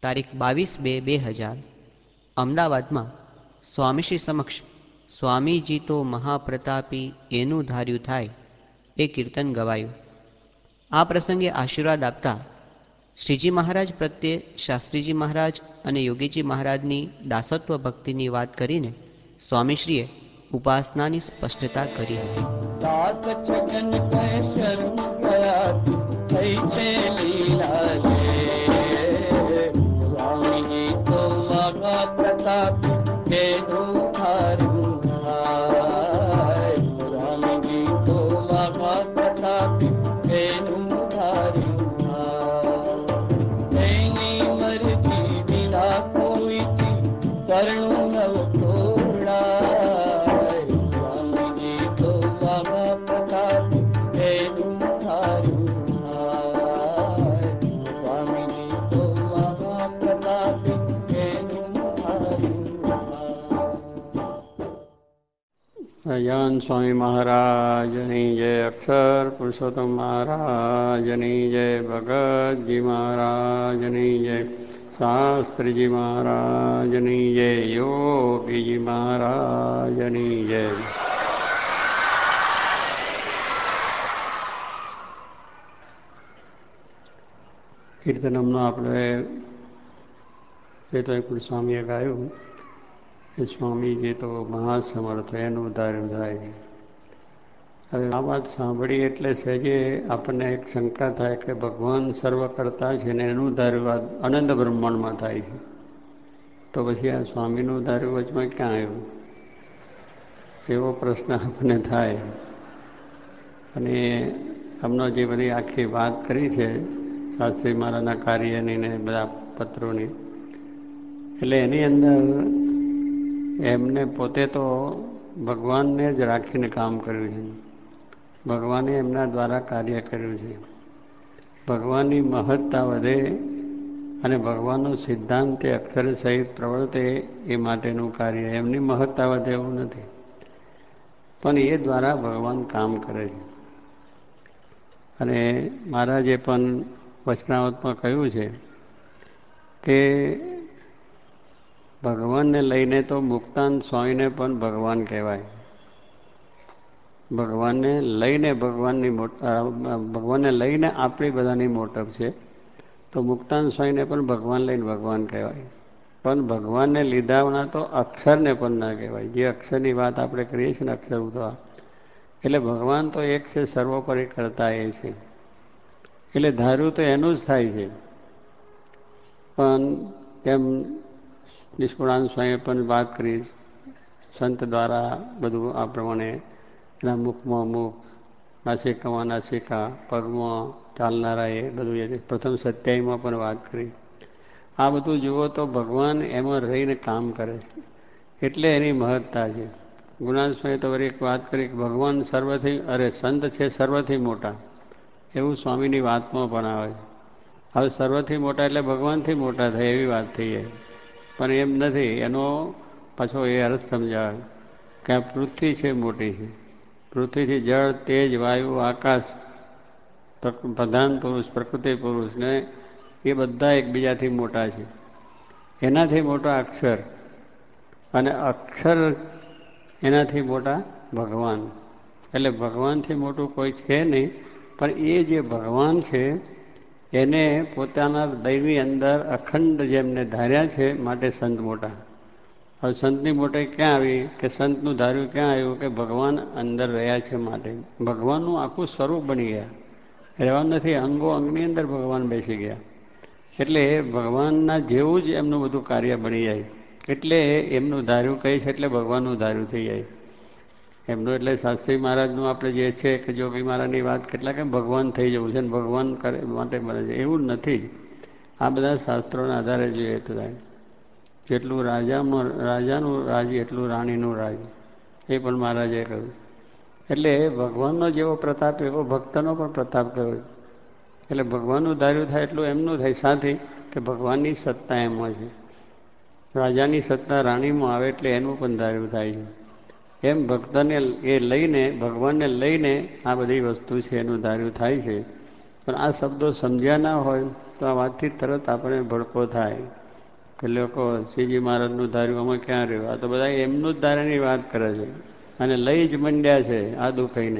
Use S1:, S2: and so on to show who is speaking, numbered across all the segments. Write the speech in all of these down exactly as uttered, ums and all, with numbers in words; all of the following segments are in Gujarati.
S1: તારીખ બાવીસ બે બે હજાર અમદાવાદમાં સ્વામીશ્રી સમક્ષ સ્વામીજી તો મહાપ્રતાપી એનું ધાર્યું થાય એ કીર્તન ગવાયું. આ પ્રસંગે આશીર્વાદ આપતા શ્રીજી મહારાજ પ્રત્યે શાસ્ત્રીજી મહારાજ અને યોગીજી મહારાજની દાસત્વ ભક્તિની વાત કરીને સ્વામીશ્રીએ ઉપાસનાની સ્પષ્ટતા કરી હતી.
S2: દાસ છગન કહે શરણ ગયા થઈ છે લીલા લે સ્વામીજી તો મહા પ્રતાપ એનું ધાર્યું થાય સ્વામીજી તો મહા પ્રતાપ એનું ધાર્યું થાય એની મરજી વિના કોઈથી કરણું નવ તોડાય સ્વામીજી તો મહા પ્રતાપ એનું ધાર્યું થાય સ્વામીજી તો મહા પ્રતાપ એનું ધાર્યું થાય.
S3: જ્ઞાન સ્વામી મહારાજની જય, અક્ષર પુરુષોત્તમ મહારાજની જય, ભગતજી મહારાજની જય, શાસ્ત્રીજી મહારાજની જય, યોગીજી મહારાજની જય. કીર્તનમનો આપણે એ તો એક સ્વામીએ ગાયું એ સ્વામીજી તો મહાસમર્થ એનું ધાર્યું થાય. હવે આ વાત સાંભળી એટલે સહેજે આપણને એક શંકા થાય કે ભગવાન સર્વ કરતા છે ને એનું ધાર્યું અનંત બ્રહ્માંડમાં થાય છે, તો પછી આ સ્વામીનું ધાર્યું વચમાં ક્યાં આવ્યું? એવો પ્રશ્ન આપણને થાય. અને હમણાં જે બધી આખી વાત કરી છે શાસ્ત્રી મહારાજના કાર્યની ને બધા પત્રોની, એટલે એની અંદર એમને પોતે તો ભગવાનને જ રાખીને કામ કર્યું છે. ભગવાને એમના દ્વારા કાર્ય કર્યું છે. ભગવાનની મહત્તા વધે અને ભગવાનનો સિદ્ધાંત એ અક્ષર સહિત પ્રવર્તે એ માટેનું કાર્ય. એમની મહત્તા વધે એવું નથી, પણ એ દ્વારા ભગવાન કામ કરે છે. અને મહારાજે પણ વચનાવતમાં કહ્યું છે કે ભગવાનને લઈને તો મુક્તાન સ્વામીને પણ ભગવાન કહેવાય. ભગવાનને લઈને ભગવાનની મોટા ભગવાનને લઈને આપણી બધાની મોટપ છે, તો મુક્તાન સ્વામીને પણ ભગવાન લઈને ભગવાન કહેવાય. પણ ભગવાનને લીધાના તો અક્ષરને પણ ના કહેવાય. જે અક્ષરની વાત આપણે કરીએ છીએ ને, અક્ષર ઉતવા, એટલે ભગવાન તો એક છે, સર્વોપરી કરતા એ છે. એટલે ધાર્યું તો એનું જ થાય છે. પણ કેમ નિષ્કુળાનંદ સ્વામીએ પણ વાત કરી, સંત દ્વારા બધું આ પ્રમાણે એના મુખમાં મુખ, નાસિકામાં નાસિકા, પગમાં ચાલનારા એ બધું એ પ્રથમ સત્યાવીમાં પણ વાત કરી. આ બધું જુઓ તો ભગવાન એમાં રહીને કામ કરે છે, એટલે એની મહત્તા છે. ગુણાનંદ સ્વામીએ તો વળી એક વાત કરી કે ભગવાન સર્વથી અરે સંત છે સર્વથી મોટા, એવું સ્વામીની વાતમાં પણ આવે છે. હવે સર્વથી મોટા એટલે ભગવાનથી મોટા થાય એવી વાત થઈ જાય, પણ એમ નથી. એનો પાછો એ અર્થ સમજાવે કે આ પૃથ્વી છે મોટી છે. પૃથ્વીથી જળ, તેજ, વાયુ, આકાશ, પ્રધાન પુરુષ, પ્રકૃતિ પુરુષ ને એ બધા એકબીજાથી મોટા છે. એનાથી મોટા અક્ષર, અને અક્ષર એનાથી મોટા ભગવાન. એટલે ભગવાનથી મોટું કોઈ છે નહીં. પણ એ જે ભગવાન છે એને પોતાના દૈવી અંદર અખંડ જેમને ધાર્યા છે, માટે સંત મોટા. હવે સંતની મોટાઈ ક્યાં આવી? કે સંતનું ધાર્યું ક્યાં આવ્યું? કે ભગવાન અંદર રહ્યા છે માટે. ભગવાનનું આખું સ્વરૂપ બની ગયા, રહેવા નથી, અંગો અંગની અંદર ભગવાન બેસી ગયા. એટલે ભગવાનના જેવું જ એમનું બધું કાર્ય બની જાય. એટલે એમનું ધાર્યું કહે છે એટલે ભગવાનનું ધાર્યું થઈ જાય એમનું. એટલે શાસ્ત્રી મહારાજનું આપણે જે છે કે જોગી મહારાજની વાત કેટલાક એમ ભગવાન થઈ જવું છે ને ભગવાન કરે માટે બને છે, એવું નથી. આ બધા શાસ્ત્રોના આધારે જોઈએ તો થાય. જેટલું રાજામાં રાજાનું રાજ એટલું રાણીનું રાજ, એ પણ મહારાજે કહ્યું. એટલે ભગવાનનો જેવો પ્રતાપ એવો ભક્તનો પણ પ્રતાપ કહ્યો. એટલે ભગવાનનું ધાર્યું થાય એટલું એમનું થાય. સાથે કે ભગવાનની સત્તા એમાં છે. રાજાની સત્તા રાણીમાં આવે એટલે એનું પણ ધાર્યું થાય છે. એમ ભક્તને એ લઈને, ભગવાનને લઈને આ બધી વસ્તુ છે એનું ધાર્યું થાય છે. પણ આ શબ્દો સમજ્યા ના હોય તો આ વાતથી તરત આપણે ભડકો થાય કે લોકો શ્રીજી મહારાજનું ધાર્યું આમાં ક્યાં રહ્યું? આ તો બધા એમનું જ ધાર્યાની વાત કરે છે અને લઈ જ મંડ્યા છે આ દુખાઈને.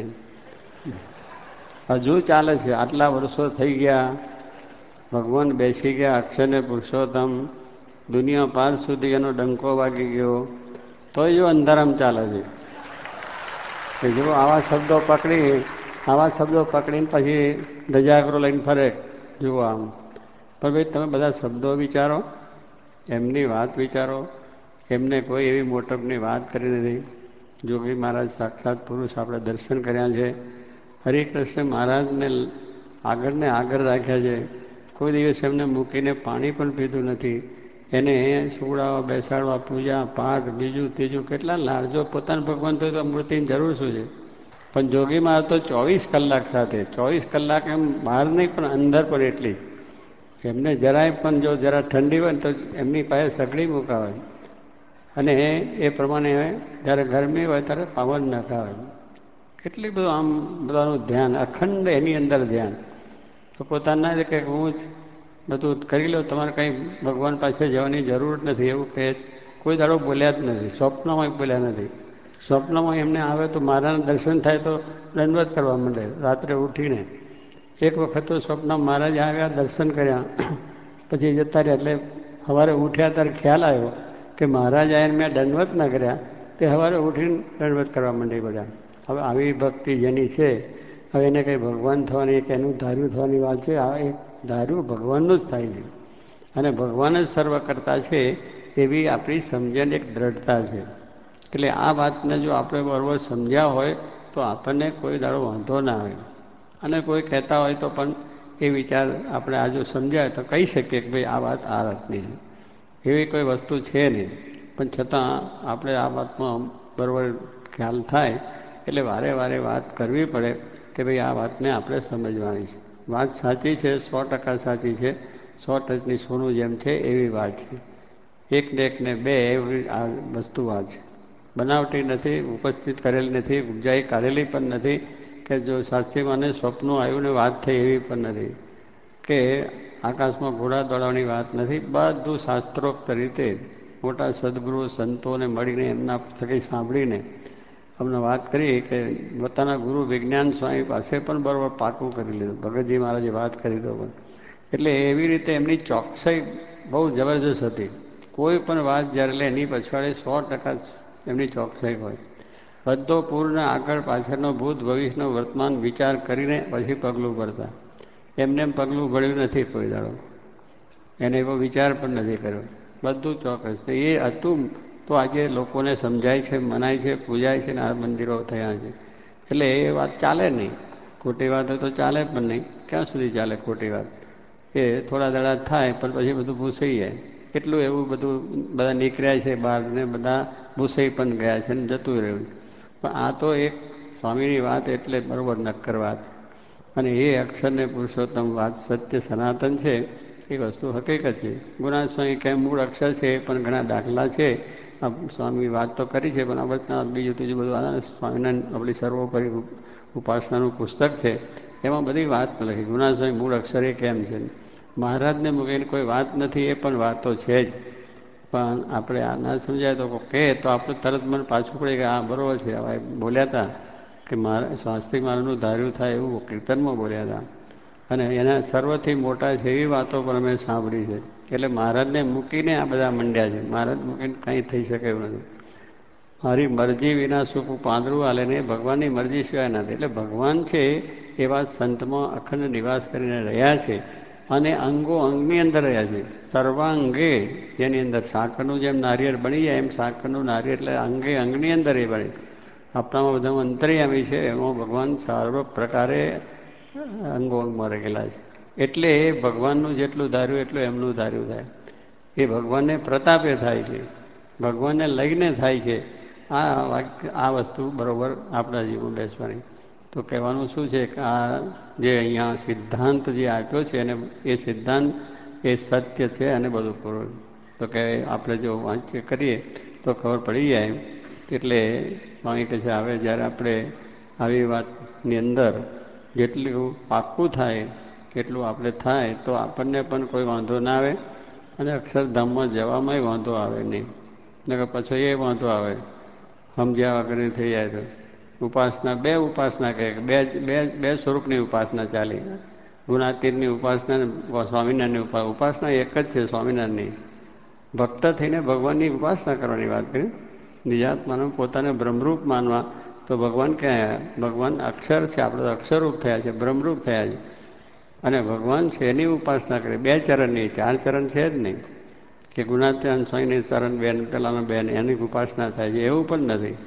S3: હજુ ચાલે છે. આટલા વર્ષો થઈ ગયા, ભગવાન બેસી ગયા અક્ષરને પુરુષોત્તમ, દુનિયા પાર સુધી એનો ડંકો વાગી ગયો, તોય જો અંધારામ ચાલે છે. કે જો આવા શબ્દો પકડી આવા શબ્દો પકડીને પછી ધજાગરો લઈને ફરે જુઓ આમ. પણ ભાઈ તમે બધા શબ્દો વિચારો, એમની વાત વિચારો. એમને કોઈ એવી મોટપની વાત કરી નથી. જોગી મહારાજ સાક્ષાત પુરુષ આપણે દર્શન કર્યા છે. હરિકૃષ્ણ મહારાજને આગળ ને આગળ રાખ્યા છે. કોઈ દિવસ એમને મૂકીને પાણી પણ પીધું નથી. એને સુવડાવવા, બેસાડવા, પૂજા પાઠ બીજું ત્રીજું કેટલા લાડજો. પોતાના ભગવાન તો મૂર્તિની જરૂર શું છે? પણ જોગી મહારાજ તો ચોવીસ કલાક સાથે, ચોવીસ કલાક એમ બહાર નહીં પણ અંદર પણ એટલી. એમને જરાય પણ જો જરા ઠંડી હોય ને તો એમની પાસે સગડી મુકાવે અને એ પ્રમાણે જ્યારે ગરમી હોય ત્યારે પાવન નખાવે. કેટલી બધું આમ બધાનું ધ્યાન, અખંડ એની અંદર ધ્યાન. તો પોતાના જ કે હું જ બધું કરી લઉં, તમારે કંઈ ભગવાન પાસે જવાની જરૂર નથી એવું કહે છે. કોઈ દાડો બોલ્યા જ નથી, સ્વપ્નમાં બોલ્યા નથી. સ્વપ્નમાં એમને આવે તો મારાના દર્શન થાય તો દંડવત કરવા માંડે રાત્રે ઉઠીને. એક વખત તો સ્વપ્નમાં મહારાજ આવ્યા, દર્શન કર્યા, પછી જતા રહ્યા. એટલે સવારે ઉઠ્યા ત્યારે ખ્યાલ આવ્યો કે મહારાજ આવીને મેં દંડવત ના કર્યા, તે સવારે ઉઠીને દંડવત કરવા માંડી બધા. હવે આવી ભક્તિ જેની છે, હવે એને કંઈ ભગવાન થવાની કે એનું ધાર્યું થવાની વાત છે? આ એક ધાર્યું ભગવાનનું જ થાય છે અને ભગવાન જ સર્વ કરતા છે એવી આપણી સમજણ એક દ્રઢતા છે. એટલે આ વાતને જો આપણે બરાબર સમજ્યા હોય તો આપણને કોઈ દાડો વાંધો ના આવે. અને કોઈ કહેતા હોય તો પણ એ વિચાર આપણે આ જો સમજાય તો કહી શકીએ કે ભાઈ આ વાત આ વાતની છે. એવી કોઈ વસ્તુ છે નહીં, પણ છતાં આપણે આ વાતમાં બરાબર ખ્યાલ થાય એટલે વારે વારે વાત કરવી પડે કે ભાઈ આ વાતને આપણે સમજવાની છે. વાત સાચી છે, સો ટકા સાચી છે. સો ટચની સોનું જેમ છે એવી વાત છે. એકને એકને બે એવી આ વસ્તુ વાત છે. બનાવટી નથી, ઉપસ્થિત કરેલી નથી, ઉપજાઈ કાઢેલી પણ નથી, કે જો સાક્ષીમાંને સ્વપ્નો આવ્યું ને વાત થઈ એવી પણ નથી, કે આકાશમાં ઘોડા દોડવાની વાત નથી. બધું શાસ્ત્રોક્ત રીતે મોટા સદગુરુ સંતોને મળીને એમના થકી સાંભળીને અમને વાત કરી કે પોતાના ગુરુ વિજ્ઞાન સ્વામી પાસે પણ બરાબર પાકું કરી લીધું. ભગતજી મહારાજે વાત કરી દો પણ એટલે એવી રીતે એમની ચોકસાઈ બહુ જબરજસ્ત હતી. કોઈ પણ વાત જ્યારે લે એની પછવાડે સો ટકા એમની ચોકસાઈ હોય. બધો પૂર્ણ આગળ પાછળનો ભૂત ભવિષ્યનો વર્તમાન વિચાર કરીને પછી પગલું ભરતા. એમને એમ પગલું ભર્યું નથી કોઈ દાડો, એને એવો વિચાર પણ નથી કર્યો. બધું ચોક્કસ એ હતું તો આજે લોકોને સમજાય છે, મનાય છે, પૂજાય છે ને આ મંદિરો થયા છે. એટલે એ વાત ચાલે નહીં. ખોટી વાત હોય તો ચાલે પણ નહીં. ક્યાં સુધી ચાલે ખોટી વાત? એ થોડા દાડા થાય પણ પછી બધું ભૂસાઈ જાય. કેટલું એવું બધું બધા નીકળ્યા છે બહાર ને બધા ભૂસાઈ પણ ગયા છે ને જતું રહ્યું. પણ આ તો એક સ્વામીની વાત એટલે બરાબર નક્કર વાત. અને એ અક્ષરને પુરુષોત્તમ વાત સત્ય સનાતન છે એ વસ્તુ હકીકત છે. ગુણાન સ્વામી કેમ મૂળ અક્ષર છે એ પણ ઘણા દાખલા છે. આ સ્વામી વાત તો કરી છે પણ આ બધા બીજું ત્રીજું બધું આ સ્વામિનારાયણ આપણી સર્વોપરી ઉપાસનાનું પુસ્તક છે, એમાં બધી વાત લખી. ગુણાન સ્વામી મૂળ અક્ષર એ કેમ છે, મહારાજને મૂકીને કોઈ વાત નથી એ પણ વાતો છે જ. પણ આપણે આ ના સમજાય તો કહે તો આપણે તરત મને પાછું પડે કે આ બરાબર છે. હવે બોલ્યા હતા કે મારા શાસ્ત્રી મહારાજનું ધાર્યું થાય એવું કીર્તનમાં બોલ્યા હતા અને એના સર્વથી મોટા છે એવી વાતો પણ અમે સાંભળી છે. એટલે મહારાજને મૂકીને આ બધા મંડ્યા છે. મહારાજ મૂકીને કંઈ થઈ શકે એવું નથી. મારી મરજી વિના સુખ પાંદડું હાલે ને ભગવાનની મરજી સિવાય નથી. એટલે ભગવાન છે એવા સંતમાં અખંડ નિવાસ કરીને રહ્યા છે અને અંગો અંગની અંદર રહ્યા છે. સર્વાંગે જેની અંદર સાકરનું જેમ નારિયેળ બની જાય એમ સાકરનું નારિયેળ એટલે અંગે અંગની અંદર એ બને. આપણામાં બધા અંતર્યામી છે એમાં ભગવાન સર્વ પ્રકારે અંગો અંગમાં રહેલા છે. એટલે એ ભગવાનનું જેટલું ધાર્યું એટલું એમનું ધાર્યું થાય. એ ભગવાનને પ્રતાપે થાય છે, ભગવાનને લઈને થાય છે. આ વાક્ય આ વસ્તુ બરાબર આપણા જીવન બેસવાની. તો કહેવાનું શું છે કે આ જે અહીંયા સિદ્ધાંત જે આપ્યો છે અને એ સિદ્ધાંત એ સત્ય છે અને બધું પૂરું. તો કે આપણે જો વાંચ્ય કરીએ તો ખબર પડી જાય. એટલે સ્વામી કહે છે હવે જ્યારે આપણે આવી વાતની અંદર જેટલું પાક્કું થાય એટલું આપણે થાય તો આપણને પણ કોઈ વાંધો ના આવે અને અક્ષરધામમાં જવામાંય વાંધો આવે નહીં. નકર પછી એ વાંધો આવે સમજ્યા વગરની થઈ જાય તો. ઉપાસના બે ઉપાસના કહે બે બે બે સ્વરૂપની ઉપાસના ચાલી. ગુણાતીતની ઉપાસના ને સ્વામિનારાયણની ઉપાસના ઉપાસના એક જ છે સ્વામિનારાયણની. ભક્ત થઈને ભગવાનની ઉપાસના કરવાની વાત કરી. નિજાત્માનું પોતાને બ્રહ્મરૂપ માનવા તો ભગવાન ક્યાં આવ્યા? ભગવાન અક્ષર છે, આપણે અક્ષરરૂપ થયા છે, બ્રહ્મરૂપ થયા છે. અને ભગવાન છે એની ઉપાસના કરે. બે ચરણની, ચાર ચરણ છે જ નહીં કે ગુણાત્યાન સ્વામીની ચરણ બેન પેલાનો બેન એની ઉપાસના થાય છે, એવું પણ નથી.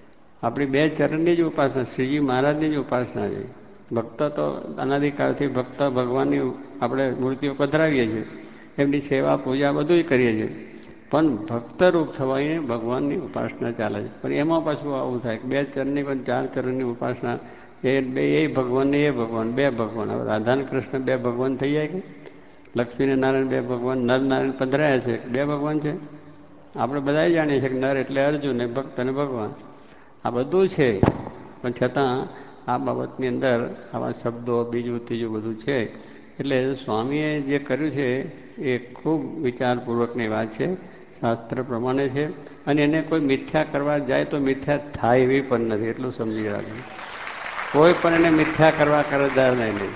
S3: આપણી બે ચરણની જ ઉપાસના, શ્રીજી મહારાજની જ ઉપાસના છે. ભક્ત તો અનાદિકાળથી ભક્ત ભગવાનની આપણે મૂર્તિઓ પધરાવીએ છીએ, એમની સેવા પૂજા બધું કરીએ છીએ, પણ ભક્તરૂપ થવાને ભગવાનની ઉપાસના ચાલે છે. પણ એમાં પાછું આવું થાય કે બે ચરણની પણ ચાર ચરણની ઉપાસના એ બે એ ભગવાન ને એ ભગવાન બે ભગવાન. હવે રાધા કૃષ્ણ બે ભગવાન થઈ જાય કે? લક્ષ્મી ને નારાયણ બે ભગવાન, નર નારાયણ પધરાયા છે, બે ભગવાન છે. આપણે બધા જાણીએ છીએ કે નર એટલે અર્જુન ને ભક્ત અને ભગવાન, આ બધું છે. પણ છતાં આ બાબતની અંદર આવા શબ્દો બીજું ત્રીજું બધું છે. એટલે સ્વામીએ જે કર્યું છે એ ખૂબ વિચારપૂર્વકની વાત છે, શાસ્ત્ર પ્રમાણે છે. અને એને કોઈ મિથ્યા કરવા જાય તો મિથ્યા થાય એવી પણ નથી, એટલું સમજી રાખજો. કોઈ પણ એને મિથ્યા કરવા કરતા નહીં.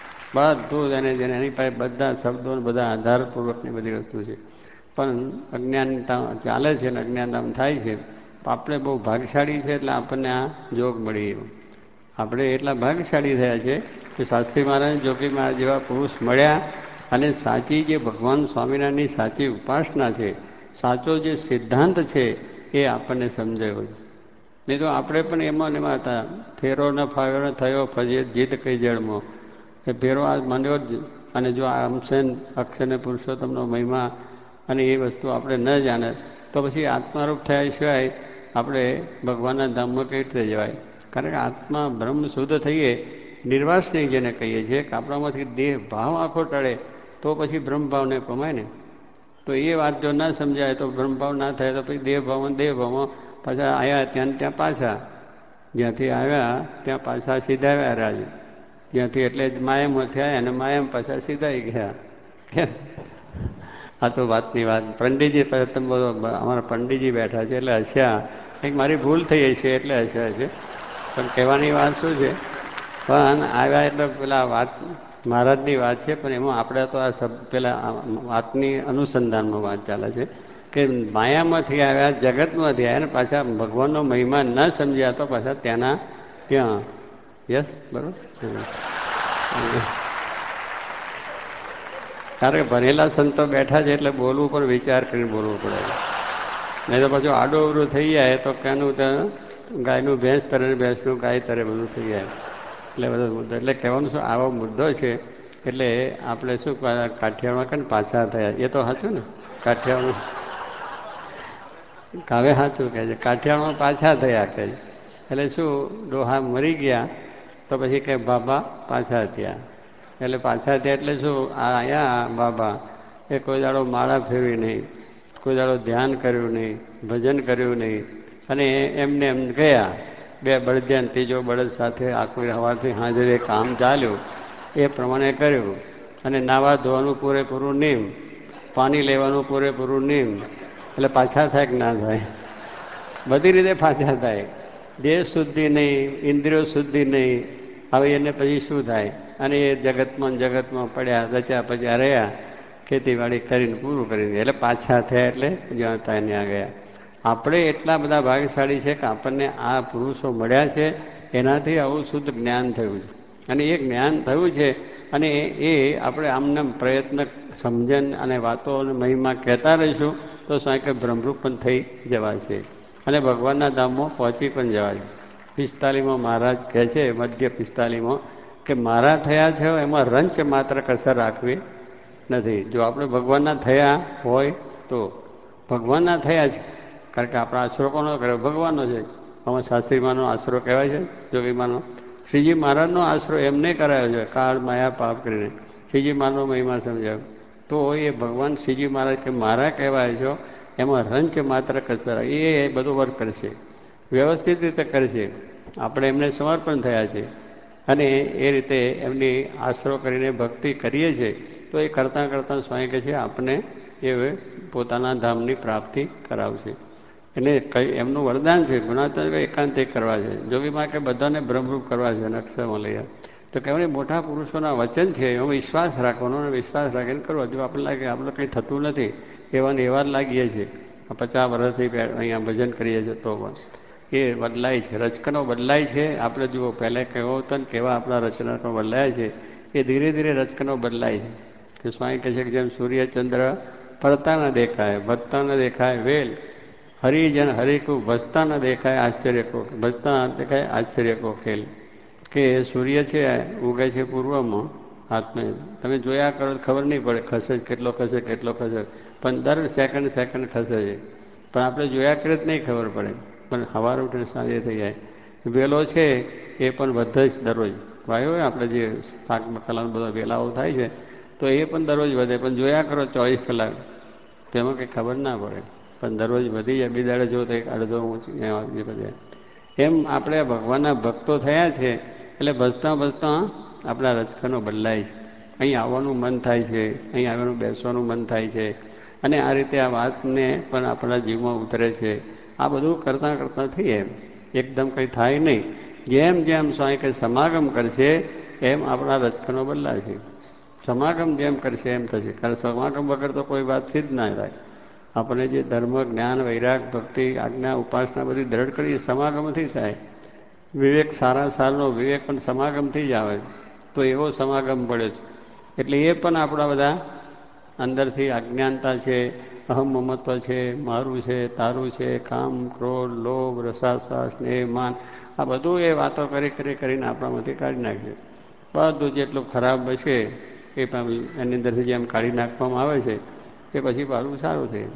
S3: બધું એને જેને એની પાસે બધા શબ્દો બધા આધારપૂર્વકની બધી વસ્તુ છે. પણ અજ્ઞાનતા ચાલે છે ને અજ્ઞાનતા થાય છે. આપણે બહુ ભાગશાળી છે એટલે આપણને આ જોગ મળી ગયો. આપણે એટલા ભાગશાળી થયા છે કે શાસ્ત્રી મહારાજ, જોગી મહારાજ જેવા પુરુષ મળ્યા અને સાચી જે ભગવાન સ્વામિનારાયણની સાચી ઉપાસના છે, સાચો જે સિદ્ધાંત છે એ આપણને સમજાયો છે. નહીં તો આપણે પણ એમાં ને એમાં હતા. ફેરો ન ફાવ્યો થયો ફજે જીત કઈ જળમાં, એ ફેરો આ માન્યો જ. અને જો આ અમસેન અક્ષરને પુરુષોત્તમનો મહિમા અને એ વસ્તુ આપણે ન જાણે તો પછી આત્મારૂપ થયા સિવાય આપણે ભગવાનના ધામમાં કઈ રીતે જવાય? કારણ કે આત્મા બ્રહ્મ શુદ્ધ થઈએ, નિર્વાસની જેને કહીએ છીએ કે આપણામાંથી દેહ ભાવ આખો ટળે તો પછી બ્રહ્મભાવને પમાય ને. તો એ વાત જો ના સમજાય તો બ્રહ્મભાવ ના થાય તો પછી દેહભાવમાં દેહભાવમાં પાછા આવ્યા ત્યાં ત્યાં પાછા, જ્યાંથી આવ્યા ત્યાં પાછા સીધાવ્યા રાજ, જ્યાંથી એટલે જ માયામાંથી આવ્યા અને માયામાં પાછા સીધાઈ ગયા. કેમ? આ તો વાતની વાત. પંડિતજી તમે બોલો, અમારા પંડિતજી બેઠા છે એટલે હસ્યા. કંઈક મારી ભૂલ થઈ હશે એટલે હસ્યા છે, પણ કહેવાની વાત શું છે? પણ આવ્યા એટલે પેલા વાત મહારાજની વાત છે, પણ એમાં આપણે તો આ શબ્દ પેલા વાતની અનુસંધાનમાં વાત ચાલે છે કે માયામાંથી આવ્યા, જગતમાંથી આવ્યા ને પાછા ભગવાનનો મહિમા ન સમજ્યા તો પાછા ત્યાંના ત્યાં. યસ, બરાબર. કારણ કે ભણેલા સંતો બેઠા છે એટલે બોલવું પણ વિચાર કરીને બોલવું પડે. નહીં તો પાછું આડું અવરું થઈ જાય તો કેનું ત્યાં ગાયનું ભેંસ તરે, ભેંસનું ગાય તરે, બધું થઈ જાય. એટલે બધો મુદ્દો એટલે કહેવાનું શું, આવો મુદ્દો છે. એટલે આપણે શું કાઠિયાવાડમાં કે પાછા થયા, એ તો સાચું ને. કાઠિયાવાડમાં કાવે સાચું કહે છે, કાઠિયાવાડમાં પાછા થયા કહે છે. એટલે શું, ડોહા મરી ગયા તો પછી કે બાબા પાછા થયા. એટલે પાછા થયા એટલે શું, આ અહીંયા બાબા એ કોઈ દાડો માળા ફેરવી નહીં, કોઈ દાડો ધ્યાન કર્યું નહીં, ભજન કર્યું નહીં, અને એમને એમ ગયા. બે બળદિયા ત્રીજો બળદ સાથે આખું સવારથી હાજરે કામ ચાલ્યું એ પ્રમાણે કર્યું. અને નાવા ધોવાનું પૂરેપૂરું નીમ, પાણી લેવાનું પૂરેપૂરું નીમ. એટલે પાછા થાય કે ના થાય? બધી રીતે પાછા થાય. દેહ શુદ્ધિ નહીં, ઇન્દ્રિયો શુદ્ધિ નહીં, હવે એને પછી શું થાય? અને એ જગતમાં જગતમાં પડ્યા, રચ્યા પચ્યા રહ્યા, ખેતીવાડી કરીને પૂરું કરીને એટલે પાછા થયા. એટલે જ્યાં ત્યાં ત્યાં ગયા. આપણે એટલા બધા ભાગ્યશાળી છે કે આપણને આ પુરુષો મળ્યા છે, એનાથી આવું શુદ્ધ જ્ઞાન થયું છે. અને એ જ્ઞાન થયું છે અને એ આપણે આમને પ્રયત્ન, સમજણ અને વાતો અને મહિમા કહેતા રહીશું તો શું કે બ્રહ્મરૂપ પણ થઈ જવાશે અને ભગવાનના ધામમાં પહોંચી પણ જવાશે. પિસ્તાલીમાં મહારાજ કહે છે, મધ્ય પિસ્તાલીમાં, કે મારા થયા છે એમાં રંચ માત્ર કસર રાખવી નથી. જો આપણે ભગવાનના થયા હોય તો ભગવાનના થયા છે. કારણ કે આપણા આશરો કોનો કર્યો? ભગવાનનો છે. આમાં શાસ્ત્રીમાનો આશરો કહેવાય છે, જોગીમાનો. શ્રીજી મહારાજનો આશરો એમને કરાયો છે, કાળ માયા પાપ કરીને. શ્રીજી મહારાજનો મહિમા સમજાયો તો એ ભગવાન શ્રીજી મહારાજ કે મારા કહેવાય છો, એમાં રંચ માત્ર કસર એ બધું વર્ક કરશે, વ્યવસ્થિત રીતે કરશે. આપણે એમને સમર્પણ થયા છે. અને એ રીતે એમની આશરો કરીને ભક્તિ કરીએ છીએ તો એ કરતાં કરતાં સ્વામી કહે છે આપણે એ પોતાના ધામની પ્રાપ્તિ કરાવશે. એને કઈ એમનું વરદાન છે ગુણાત્મક એકાંતિક કરવા છે, જોગીમાં કે બધાને બ્રહ્મરૂપ કરવા છે અને અક્ષરમાં લઈ આવે. તો કહેવાય મોટા પુરુષોના વચન છે એમાં વિશ્વાસ રાખવાનો અને વિશ્વાસ રાખીને કરવો. જો આપણે લાગે આપણે કંઈ થતું નથી એવા ને એવા જ લાગીએ છીએ. પચાસ વર્ષથી અહીંયા ભજન કરીએ છીએ તો પણ એ બદલાય છે, રચકનો બદલાય છે. આપણે જુઓ પહેલાં કેવો હતો ને કેવા આપણા રચનાઓ બદલાયા છે એ ધીરે ધીરે રચકનો બદલાય છે. કે સ્વામી કહે છે કે જેમ સૂર્યચંદ્ર ફરતા ન દેખાય, વધતા ન દેખાય વેલ, હરિજન હરિકુ ભજતા ન દેખાય આશ્ચર્ય કો, ભજતા ન દેખાય આશ્ચર્ય કો ખેલ. કે સૂર્ય છે ઉગે છે પૂર્વમાં હાથમે, તમે જોયા કરો ખબર નહીં પડે ખસે કેટલો ખસે કેટલો ખસે, પણ દર સેકન્ડ સેકન્ડ ખસે છે. પણ આપણે જોયા કરે જ નહીં ખબર પડે, પણ સવાર ઉઠીને સાંજે થઈ જાય. વેલો છે એ પણ વધે જ દરરોજ વાયો હોય આપણે જે પાક મસાલાનો બધો વેલાઓ થાય છે તો એ પણ દરરોજ વધે, પણ જોયા કરો ચોવીસ કલાક તેમાં કંઈ ખબર ના પડે, પણ દરરોજ વધી જાય. બિદાડે જો તો એક અડધો ઊંચી બધે. એમ આપણે ભગવાનના ભક્તો થયા છે એટલે ભજતાં ભજતાં આપણા રચકનો બદલાય છે. અહીં આવવાનું મન થાય છે, અહીં આવવાનું બેસવાનું મન થાય છે અને આ રીતે આ વાતને પણ આપણા જીવમાં ઉતરે છે. આ બધું કરતાં કરતાં થઈએ એકદમ કંઈ થાય નહીં. જેમ જેમ સ્વામી કંઈ સમાગમ કરશે એમ આપણા રચકનો બદલાશે. સમાગમ જેમ કરશે એમ થશે, કારણ સમાગમ વગર તો કોઈ વાત સિદ્ધ ના થાય. આપણે જે ધર્મ જ્ઞાન વૈરાગ ભક્તિ આજ્ઞા ઉપાસના બધી દ્રઢ કરી સમાગમથી થાય. વિવેક સારા સારનો વિવેક પણ સમાગમથી જ આવે, તો એવો સમાગમ પડે છે. એટલે એ પણ આપણા બધા અંદરથી અજ્ઞાનતા છે, અહમ મમત્વ છે, મારું છે, તારું છે, કામ ક્રોધ લોભ રસાસા સ્નેહ માન, આ બધું એ વાતો કરી કરી કરીને આપણામાંથી કાઢી નાખીએ. બધું જેટલું ખરાબ હશે એ પણ એની અંદરથી જેમ કાઢી નાખવામાં આવે છે એ પછી પાછું સારું થાય.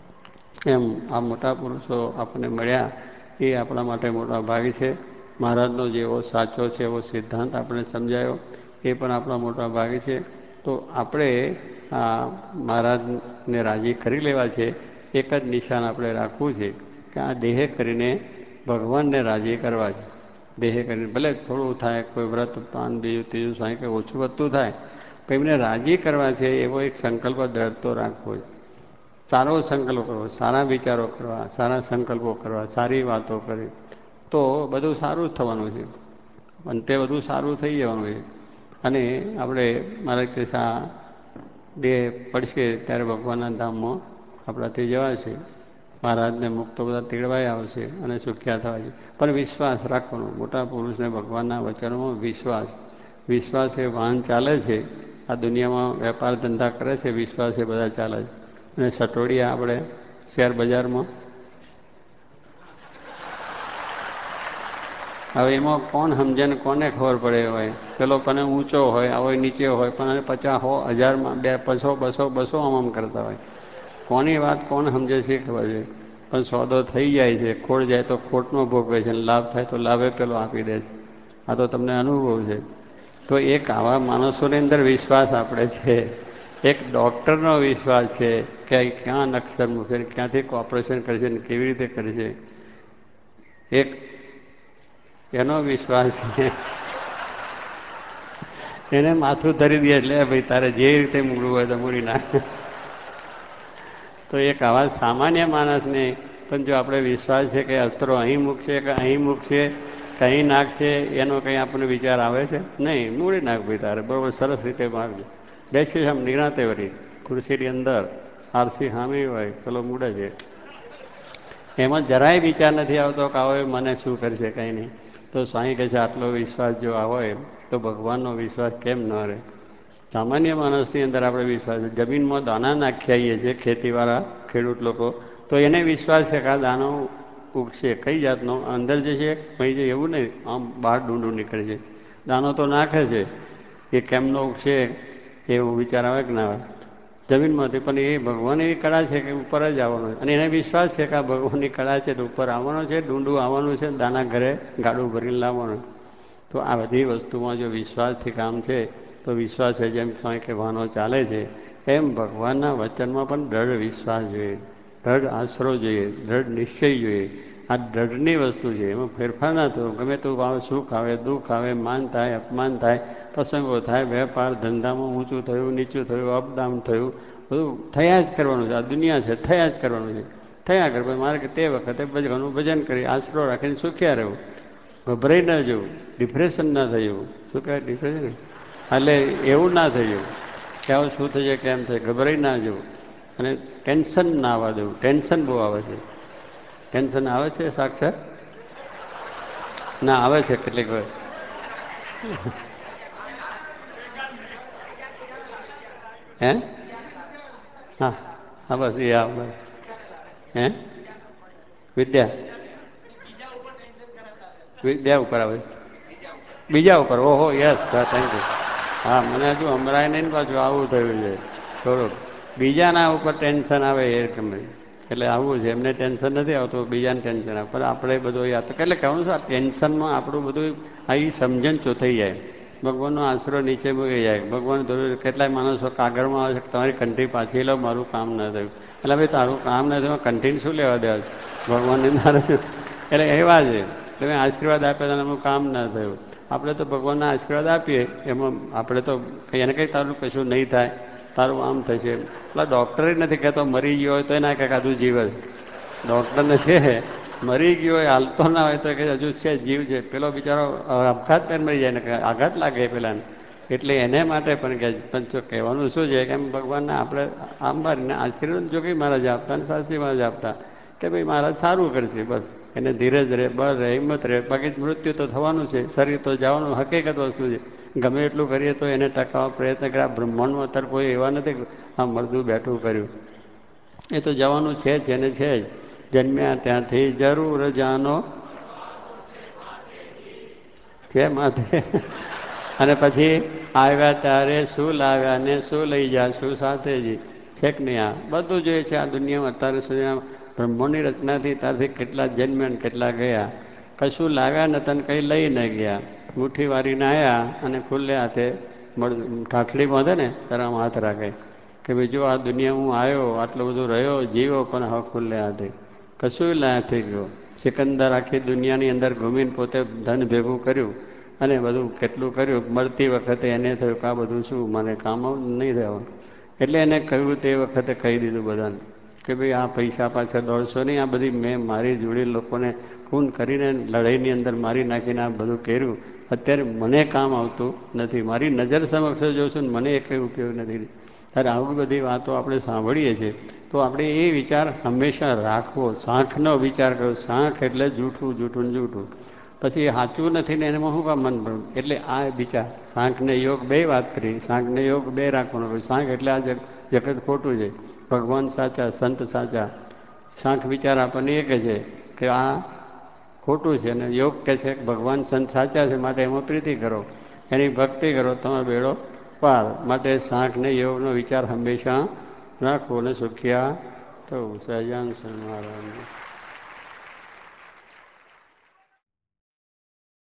S3: એમ આ મોટા પુરુષો આપણને મળ્યા એ આપણા માટે મોટા ભાગ છે. મહારાજનો જેવો સાચો છે એવો સિદ્ધાંત આપણે સમજાયો એ પણ આપણા મોટા ભાગ છે. તો આપણે આ મહારાજને રાજી કરી લેવા છે. એક જ નિશાન આપણે રાખવું છે કે આ દેહે કરીને ભગવાનને રાજી કરવા છે. દેહે કરીને ભલે થોડું થાય, કોઈ વ્રત પાન બીજું ત્રીજું સાંઈ કંઈ ઓછું વધતું થાય, પણ એમને રાજી કરવા છે એવો એક સંકલ્પ દ્રઢતો રાખવો છે. સારો સંકલ્પ કરવો, સારા વિચારો કરવા, સારા સંકલ્પો કરવા, સારી વાતો કરવી, તો બધું સારું જ થવાનું છે અને તે બધું સારું થઈ જવાનું છે. અને આપણે મારા કહેશા દેહ પડશે ત્યારે ભગવાનના ધામમાં આપણાથી જવાશે. મહારાજને મુક્તો બધા તેડવાય આવશે અને સુખ્યા થવા છે. પણ વિશ્વાસ રાખવાનો, મોટા પુરુષને ભગવાનના વચનોમાં વિશ્વાસ વિશ્વાસ એ વાહન ચાલે છે. આ દુનિયામાં વેપાર ધંધા કરે છે, વિશ્વાસ એ બધા ચાલે છે. અને સટોડિયા આપણે શેર બજારમાં હવે એમાં કોણ સમજે ને કોને ખબર પડે હોય. પેલો કને ઊંચો હોય, આવો નીચે હોય, પણ પચાસ હો હજારમાં બે પસો બસો બસો આમ આમ કરતા હોય. કોની વાત કોણ સમજે છે ખબર છે, પણ સોદો થઈ જાય છે, ખોટ જાય તો ખોટનો ભોગવે છે, લાભ થાય તો લાભે પેલો આપી દે છે. આ તો તમને અનુભવ છે. તો એક આવા માણસોની અંદર વિશ્વાસ આપણે છે. એક ડૉક્ટરનો વિશ્વાસ છે કે ક્યાં અક્ષર મૂકશે, ક્યાંથી ઓપરેશન કરશે ને કેવી રીતે કરશે. એક એનો વિશ્વાસ છે, એને માથું ધરી દે એટલે ભાઈ તારે જે રીતે મૂળવું હોય તો મૂડી નાખ. તો એક આવા સામાન્ય માણસને પણ જો આપણે વિશ્વાસ છે કે અસ્ત્રો અહીં મૂકશે કે અહીં મૂકશે કે અહીં નાખશે, એનો કંઈ આપણને વિચાર આવે છે નહીં. મૂડી નાખ ભાઈ તારે બરાબર સરસ રીતે માગજો. બેસી આમ નિરાંતે વળી ખુરશીની અંદર આરસી હામી હોય પેલો મૂડે છે, એમાં જરાય વિચાર નથી આવતો કે હવે મને શું કરશે કંઈ નહીં. તો સ્વામી કહે છે આટલો વિશ્વાસ જો હોય તો ભગવાનનો વિશ્વાસ કેમ ન રહે. સામાન્ય માણસની અંદર આપણે વિશ્વાસ છે. જમીનમાં દાણા નાખી આવીએ છીએ ખેતીવાળા ખેડૂત લોકો, તો એને વિશ્વાસ છે કે આ દાણો ઉગશે. કઈ જાતનો અંદર જે છે કંઈ છે એવું નહીં, આમ બહાર ડૂંડું નીકળે છે. દાણો તો નાખે છે, એ કેમનો ઉગશે એવું વિચાર આવે કે ના આવે જમીનમાંથી. પણ એ ભગવાન એવી કળા છે કે ઉપર જ આવવાનો છે અને એને વિશ્વાસ છે કે આ ભગવાનની કળા છે તો ઉપર આવવાનો છે, ડૂંડું આવવાનું છે, દાના ઘરે ગાડું ભરીને લાવવાનું. તો આ બધી વસ્તુમાં જો વિશ્વાસથી કામ છે તો વિશ્વાસ છે જેમ સ્વામી કે વાહનો ચાલે છે એમ ભગવાનના વચનમાં પણ દ્રઢ વિશ્વાસ જોઈએ, દ્રઢ આશરો જોઈએ, દ્રઢ નિશ્ચય જોઈએ. આ દ્રઢની વસ્તુ છે, એમાં ફેરફાર ના થયો. ગમે તેવું આવે, સુખ આવે, દુઃખ આવે, માન થાય, અપમાન થાય, પ્રસંગો થાય, વેપાર ધંધામાં ઊંચું થયું, નીચું થયું, અપડાઉન થયું, બધું થયા જ કરવાનું છે. આ દુનિયા છે, થયા જ કરવાનું છે. થયા કર મારે કે તે વખતે ભજવાનું ભજન કરી આશરો રાખીને સુખ્યા રહેવું, ગભરાઈ ના જવું, ડિપ્રેશન ના થયું. શું કહેવાય ડિપ્રેશન? એટલે એવું ના થયું કે આવું શું થઈ જાય, કેમ થાય, ગભરાઈ ના જવું અને ટેન્શન ના આવવા દેવું. ટેન્શન બહુ આવે છે. ટેન્શન આવે છે સાક્ષાત ના આવે છે કેટલીક વાર. હે હા હા બસ એ આવ બસ હે વિદ્યા વિદ્યા ઉપર આવે, બીજા ઉપર. ઓહો યસ થેન્ક યુ. હા મને હજુ હમરાય નહીં ને પાછું આવું થયું છે થોડુંક. બીજાના ઉપર ટેન્શન આવે એ ગમે એટલે આવું છે. એમને ટેન્શન નથી આવતું, બીજાને ટેન્શન આવે. પણ આપણે બધું યાદ તો એટલે કહેવાનું છે, આ ટેન્શનમાં આપણું બધું આ સમજણ ચોથાઈ જાય. ભગવાનનો આશરો નીચે મૂકી જાય. ભગવાન દોર કેટલાય માણસો કાગળમાં આવે છે, તમારી કંઠી પાછી લો, મારું કામ ન થયું. એટલે ભાઈ તારું કામ ન થયું, કંઠીને શું લેવા દેવા? ભગવાનની નારે એટલે એવા છે. તમે આશીર્વાદ આપ્યા હતા, એનું કામ ના થયું. આપણે તો ભગવાનના આશીર્વાદ આપીએ, એમાં આપણે તો એને કંઈ તારું કશું નહીં થાય, તારું આમ થશે. એટલે ડૉક્ટરે નથી કહેતો મરી ગયો હોય તો એના કંઈક આધું જીવ જ. ડૉક્ટરને છે મરી ગયો હોય, હાલતો ના હોય તો કે હજુ છે, જીવ છે. પેલો બિચારો આપઘાત કરીને મરી જાય ને, આઘાત લાગે પેલાને. એટલે એને માટે પણ કે પંચો કહેવાનું શું છે કે એમ ભગવાનને આપણે આમ મારીને આશીર્વાદ જોગી મહારાજ આપતા અને સાચી મહારાજ આપતા કે ભાઈ મહારાજ સારું કરશે. બસ એને ધીરજ રહે, બળ રહે, હિંમત રહે. બાકી મૃત્યુ તો થવાનું છે, શરીર તો જવાનું હકીકત વસ્તુ છે. ગમે એટલું કરીએ તો એને ટકાવવા પ્રયત્ન કર્યા. બ્રહ્માંડમાં અત્યારે કોઈ એવા નથી આ મરદું બેઠું કર્યું. એ તો જવાનું છે જ, એને છે જ. જન્મ્યા ત્યાંથી જરૂર જાનો છે માથે. અને પછી આવ્યા ત્યારે શું લાવ્યા ને શું લઈ જા, શું સાથે જી છે કે નહીં? આ બધું જોઈએ છે. આ દુનિયામાં અત્યારે સુધી બ્રહ્માંડની રચનાથી ત્યારથી કેટલા જન્મ્યા ને કેટલા ગયા. કશું લાવ્યા નતા ને કંઈ લઈ ન ગયા. મુઠ્ઠી વારીને આવ્યા અને ખુલ્લે હાથે મળ ઠાઠડી બાંધે ને ત્યારે આમ હાથ રાખે કે ભાઈ જો આ દુનિયા હું આવ્યો, આટલું બધું રહ્યો, જીવો, પણ હવે ખુલ્લે હાથે કશું લાયા થઈ ગયો. સિકંદર આખી દુનિયાની અંદર ઘૂમીને પોતે ધન ભેગું કર્યું અને બધું કેટલું કર્યું. મળતી વખતે એને થયું કે આ બધું શું મને કામ નહીં રહેવાનું. એટલે એને કહ્યું તે વખતે કહી દીધું બધાને કે ભાઈ આ પૈસા પાછળ દોડશો નહીં. આ બધી મેં મારી જોડી લોકોને ખૂન કરીને લડાઈની અંદર મારી નાખીને આ બધું કર્યું. અત્યારે મને કામ આવતું નથી. મારી નજર સમક્ષ જોશું ને મને એ કંઈ ઉપયોગ નથી. ત્યારે આવી બધી વાતો આપણે સાંભળીએ છીએ તો આપણે એ વિચાર હંમેશા રાખવો. શાંખનો વિચાર કરો. શાંખ એટલે જૂઠું, જૂઠું ને જૂઠું. પછી એ સાચું નથી ને એમાં શું કામ મન ભરવું? એટલે આ વિચાર શાંખને યોગ બે વાત કરી. શાંખને યોગ બે રાખવાનો. શાંખ એટલે આ જગત ખોટું છે, ભગવાન સાચા, સંત સાચા. શાંખ વિચાર આપણને એ કહે છે કે આ ખોટું છે અને યોગ કહે છે કે ભગવાન સંત સાચા છે, માટે એમાં પ્રીતિ કરો, એની ભક્તિ કરો, તમારો બેડો પાર. માટે શાંખને યોગનો વિચાર હંમેશા રાખવો અને સુખિયા થવું. સહજાન મહારાજ.